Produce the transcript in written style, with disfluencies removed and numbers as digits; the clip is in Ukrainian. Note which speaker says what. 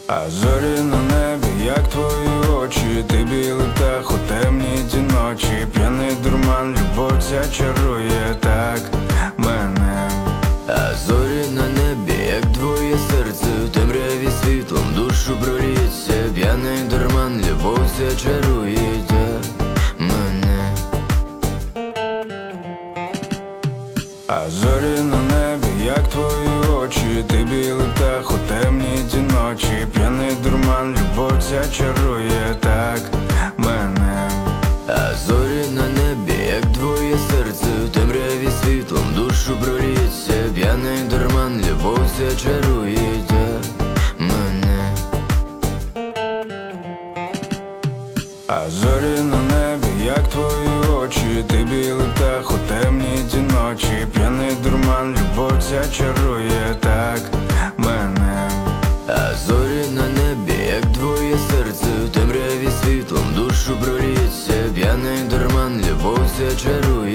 Speaker 1: А зорі на небі, як твої очі, ти білий птах у темні ті ночі. П'яний дурман, любов ця чарує так мене.
Speaker 2: А зорі на небі, як твоє серце, в темряві світлом душу пролється. П'яний дурман, любов ця чарує так мене.
Speaker 1: А зорі на небі, як твої очі, ти білий птах у темні ті ночі. П'яний дурман, любов ця чарує так мене.
Speaker 2: А зорі на небі, як твоє серце, в темряві світлом душу пролється. П'яний дурман, любов ця чарує так мене.
Speaker 1: А зорі на небі, як твої очі, ти білий птах у темні ті ночі. П'яний дурман, любов ця чарує так мене.
Speaker 2: А зорі на небі, як твоє серце, в темряві світлом душу пролється. П'яний дурман, любов ця чарує.